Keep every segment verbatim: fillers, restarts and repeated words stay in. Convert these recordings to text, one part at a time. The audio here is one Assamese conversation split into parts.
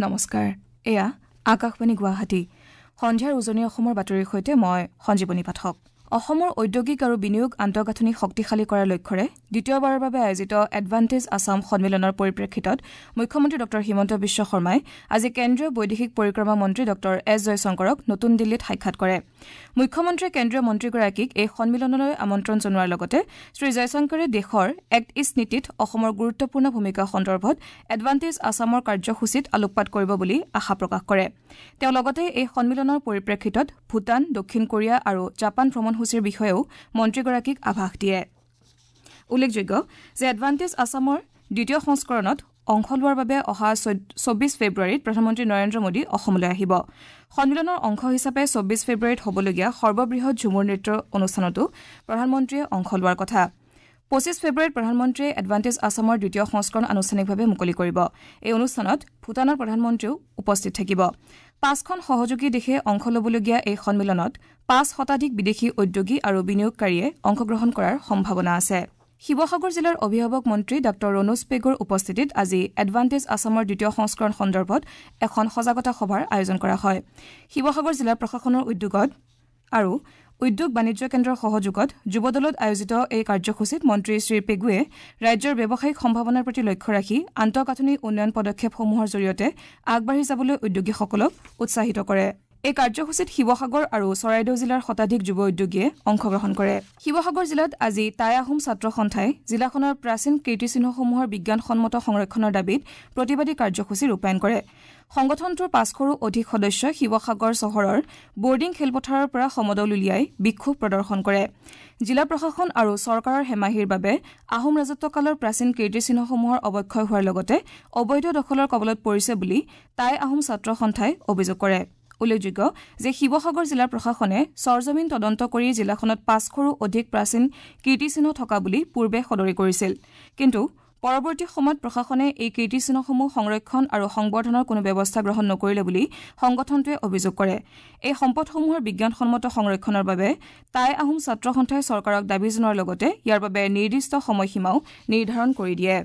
নমস্কাৰ এয়া আকাশবাণী গুৱাহাটী সন্ধিয়াৰ উজনি অসমৰ বাতৰিৰ সৈতে মই সঞ্জীৱনী পাঠক অসমৰ ঔদ্যোগিক আৰু বিনিয়োগ আন্তঃগাঁথনি শক্তিশালী কৰাৰ লক্ষ্যৰে দ্বিতীয়বাৰৰ বাবে আয়োজিত এডভান্টেজ আছাম সন্মিলনৰ পৰিপ্ৰেক্ষিতত মুখ্যমন্ত্ৰী ডক্টৰ হিমন্ত বিশ্ব শৰ্মাই আজি কেন্দ্ৰীয় বৈদেশিক পৰিক্ৰমা মন্ত্ৰী ডক্টৰ এছ জয়শংকৰক নতুন দিল্লীত সাক্ষাৎ কৰে মুখ্যমন্ত্ৰীয়ে কেন্দ্ৰীয় মন্ত্ৰীগৰাকীক এই সন্মিলনলৈ আমন্ত্ৰণ জনোৱাৰ লগতে শ্ৰী জয়শংকৰে দেশৰ এক্ট ইষ্ট নীতিত অসমৰ গুৰুত্বপূৰ্ণ ভূমিকা সন্দৰ্ভত এডভান্টেজ আছামৰ কাৰ্যসূচীত আলোকপাত কৰিব বুলি আশা প্ৰকাশ কৰে তেওঁ লগতে এই সন্মিলনৰ পৰিপ্ৰেক্ষিতত ভূটান দক্ষিণ কোৰিয়া আৰু জাপান ভ্ৰমণসূচীৰ বিষয়েও মন্ত্ৰীগৰাকীক আভাস দিয়ে উল্লেখযোগ্য যে এডভান্টেজ আছামৰ দ্বিতীয় সংস্কৰণত অংশ লোৱাৰ বাবে অহা চৌব্বিছ ফেব্ৰুৱাৰীত প্ৰধানমন্ত্ৰী নৰেন্দ্ৰ মোদী অসমলৈ আহিব সন্মিলনৰ অংশ হিচাপে চৌব্বিছ ফেব্ৰুৱাৰীত হ'বলগীয়া সৰ্ববৃহৎ ঝুমুৰ নৃত্য অনুষ্ঠানতো প্ৰধানমন্ত্ৰীয়ে অংশ লোৱাৰ কথা পঁচিছ ফেব্ৰুৱাৰীত প্ৰধানমন্ত্ৰীয়ে এডভান্টেজ আছামৰ দ্বিতীয় সংস্কৰণ আনুষ্ঠানিকভাৱে মুকলি কৰিব এই অনুষ্ঠানত ভূটানৰ প্ৰধানমন্ত্ৰীও উপস্থিত থাকিব পাঁচখন সহযোগী দেশে অংশ ল'বলগীয়া এই সন্মিলনত পাঁচ শতাধিক বিদেশী উদ্যোগী আৰু বিনিয়োগকাৰীয়ে অংশগ্ৰহণ কৰাৰ সম্ভাৱনা আছে শিৱসাগৰ জিলাৰ অভিভাৱক মন্ত্ৰী ডঃ ৰণোজ পেগুৰ উপস্থিতিত আজি এডভান্টেজ আছামৰ দ্বিতীয় সংস্কৰণ সন্দৰ্ভত এখন সজাগতা সভাৰ আয়োজন কৰা হয় শিৱসাগৰ জিলা প্ৰশাসনৰ উদ্যোগত আৰু উদ্যোগ বাণিজ্য কেন্দ্ৰৰ সহযোগত যুৱদলত আয়োজিত এই কাৰ্যসূচীত মন্ত্ৰী শ্ৰী পেগুৱে ৰাজ্যৰ ব্যৱসায়িক সম্ভাৱনাৰ প্ৰতি লক্ষ্য ৰাখি আন্তঃগাঁথনি উন্নয়ন পদক্ষেপসমূহৰ জৰিয়তে আগবাঢ়ি যাবলৈ উদ্যোগীসকলক উৎসাহিত কৰে এই কাৰ্যসূচীত শিৱসাগৰ আৰু চৰাইদেউ জিলাৰ শতাধিক যুৱ উদ্যোগীয়ে অংশগ্ৰহণ কৰে শিৱসাগৰ জিলাত আজি টাই আহোম ছাত্ৰ সন্থাই জিলাখনৰ প্ৰাচীন কীৰ্তিচিহ্নসমূহৰ বিজ্ঞানসন্মত সংৰক্ষণৰ দাবীত প্ৰতিবাদী কাৰ্যসূচী ৰূপায়ণ কৰে সংগঠনটোৰ পাঁচশৰো অধিক সদস্যই শিৱসাগৰ চহৰৰ বৰ্ডিং খেলপথাৰৰ পৰা সমদল উলিয়াই বিক্ষোভ প্ৰদৰ্শন কৰে জিলা প্ৰশাসন আৰু চৰকাৰৰ হেমাহিৰ বাবে আহোম ৰাজত্বকালৰ প্ৰাচীন কীৰ্তিচিহ্নসমূহৰ অৱক্ষয় হোৱাৰ লগতে অবৈধ দখলৰ কবলত পৰিছে বুলি টাই আহোম ছাত্ৰ সন্থাই অভিযোগ কৰে উল্লেখযোগ্য যে শিৱসাগৰ জিলা প্ৰশাসনে চৰজমিন তদন্ত কৰি জিলাখনত পাঁচশৰো অধিক প্ৰাচীন কীৰ্তিচিহ্ন থকা বুলি পূৰ্বে সদৰি কৰিছিল কিন্তু পৰৱৰ্তী সময়ত প্ৰশাসনে এই কীৰ্তিচিহ্নসমূহ সংৰক্ষণ আৰু সংবৰ্ধনৰ কোনো ব্যৱস্থা গ্ৰহণ নকৰিলে বুলি সংগঠনটোৱে অভিযোগ কৰে এই সম্পদসমূহৰ বিজ্ঞানসন্মত সংৰক্ষণৰ বাবে টাই আহোম ছাত্ৰ সন্থাই চৰকাৰক দাবী জনোৱাৰ লগতে ইয়াৰ বাবে নিৰ্দিষ্ট সময়সীমাও নিৰ্ধাৰণ কৰি দিয়ে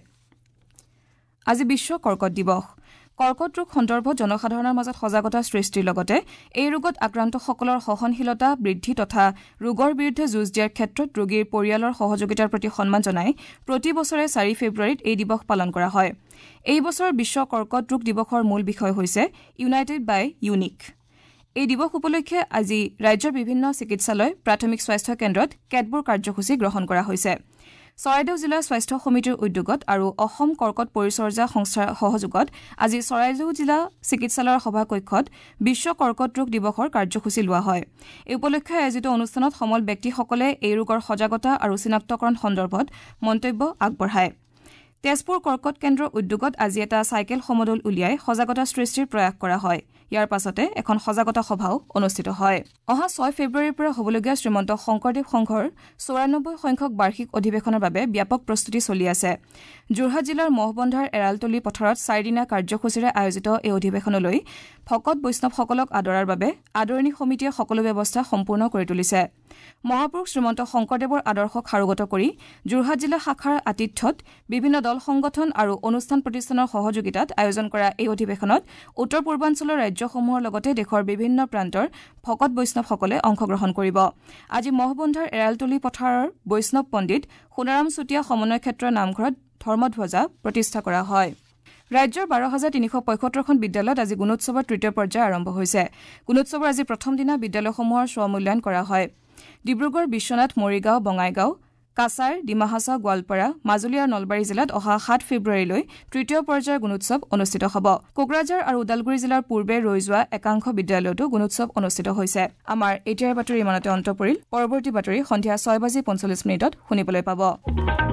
আজি বিশ্ব কৰ্কট দিৱস কৰ্কট ৰোগ সন্দৰ্ভত জনসাধাৰণৰ মাজত সজাগতা সৃষ্টিৰ লগতে এই ৰোগত আক্ৰান্তসকলৰ সহনশীলতা বৃদ্ধি তথা ৰোগৰ বিৰুদ্ধে যুঁজ দিয়াৰ ক্ষেত্ৰত ৰোগীৰ পৰিয়ালৰ সহযোগিতাৰ প্ৰতি সন্মান জনাই প্ৰতি বছৰে চাৰি ফেব্ৰুৱাৰীত এই দিৱস পালন কৰা হয় এই বছৰৰ বিশ্ব কৰ্কট ৰোগ দিৱসৰ মূল বিষয় হৈছে ইউনাইটেড বাই ইউনিক এই দিৱস উপলক্ষে আজি ৰাজ্যৰ বিভিন্ন চিকিৎসালয় প্ৰাথমিক স্বাস্থ্য কেন্দ্ৰত কেতবোৰ কাৰ্যসূচী গ্ৰহণ কৰা হৈছে চৰাইদেউ জিলা স্বাস্থ্য সমিতিৰ উদ্যোগত আৰু অসম কৰ্কট পৰিচৰ্যা সংস্থাৰ সহযোগত আজি চৰাইদেউ জিলা চিকিৎসালয়ৰ সভাকক্ষত বিশ্ব কৰ্কট ৰোগ দিৱসৰ কাৰ্যসূচী লোৱা হয় এই উপলক্ষে আয়োজিত অনুষ্ঠানত সমল ব্যক্তিসকলে এই ৰোগৰ সজাগতা আৰু চিনাক্তকৰণ সন্দৰ্ভত মন্তব্য আগবঢ়ায় তেজপুৰ কৰ্কট কেন্দ্ৰৰ উদ্যোগত আজি এটা চাইকেল সমদল উলিয়াই সজাগতা সৃষ্টিৰ প্ৰয়াস কৰা হয় ইয়াৰ পাছতে এখন সজাগতা সভাও অনুষ্ঠিত হয় অহা ছয় ফেব্ৰুৱাৰীৰ পৰা হ'বলগীয়া শ্ৰীমন্ত শংকৰদেৱ সংঘৰ চৌৰানব্বৈ সংখ্যক বাৰ্ষিক অধিৱেশনৰ বাবে ব্যাপক প্ৰস্তুতি চলি আছে যোৰহাট জিলাৰ মহবন্ধাৰ এৰালতলী পথাৰত চাৰিদিনীয়া কাৰ্যসূচীৰে আয়োজিত এই অধিৱেশনলৈ ভকত বৈষ্ণৱসকলক আদৰাৰ বাবে আদৰণি সমিতিয়ে সকলো ব্যৱস্থা সম্পূৰ্ণ কৰি তুলিছে মহাপুৰুষ শ্ৰীমন্ত শংকৰদেৱৰ আদৰ্শক সাৰোগত কৰি যোৰহাট জিলা শাখাৰ আতিথ্যত বিভিন্ন দল সংগঠন আৰু অনুষ্ঠান প্ৰতিষ্ঠানৰ সহযোগিতাত আয়োজন কৰা এই অধিৱেশনত উত্তৰ পূৰ্বাঞ্চলৰ ৰাজ্যসমূহৰ লগতে দেশৰ বিভিন্ন প্ৰান্তৰ ভকত বৈষ্ণৱসকলে অংশগ্ৰহণ কৰিব আজি মহবন্ধাৰ এৰালতলী পথাৰৰ বৈষ্ণৱ পণ্ডিত সোণাৰাম চুতীয়া সমন্বয় ক্ষেত্ৰৰ নামঘৰত ধৰ্মধ্বজা প্ৰতিষ্ঠা কৰা হয় ৰাজ্যৰ বাৰ হাজাৰ তিনিশ পঁয়সত্তৰখন বিদ্যালয়ত আজি গুণোৎসৱৰ তৃতীয় পৰ্যায় আৰম্ভ হৈছে গুণোৎসৱৰ আজি প্ৰথম দিনা বিদ্যালয়সমূহৰ স্বমূল্যায়ন কৰা হয় ডিব্ৰুগড় বিশ্বনাথ মৰিগাঁও বঙাইগাঁও কাছাৰ ডিমা হাছাও গোৱালপাৰা মাজুলী আৰু নলবাৰী জিলাত অহা সাত ফেব্ৰুৱাৰীলৈ তৃতীয় পৰ্যায়ৰ গুণোৎসৱ অনুষ্ঠিত হ'ব কোকৰাঝাৰ আৰু ওদালগুৰি জিলাৰ পূৰ্বে ৰৈ যোৱা একাংশ বিদ্যালয়তো গুণোৎসৱ অনুষ্ঠিত হৈছে আমাৰ এতিয়াৰ বাতৰি ইমানতে অন্ত পৰিল পৰৱৰ্তী বাতৰি সন্ধিয়া ছয় বাজি পঞ্চল্লিছ মিনিটত শুনিবলৈ পাব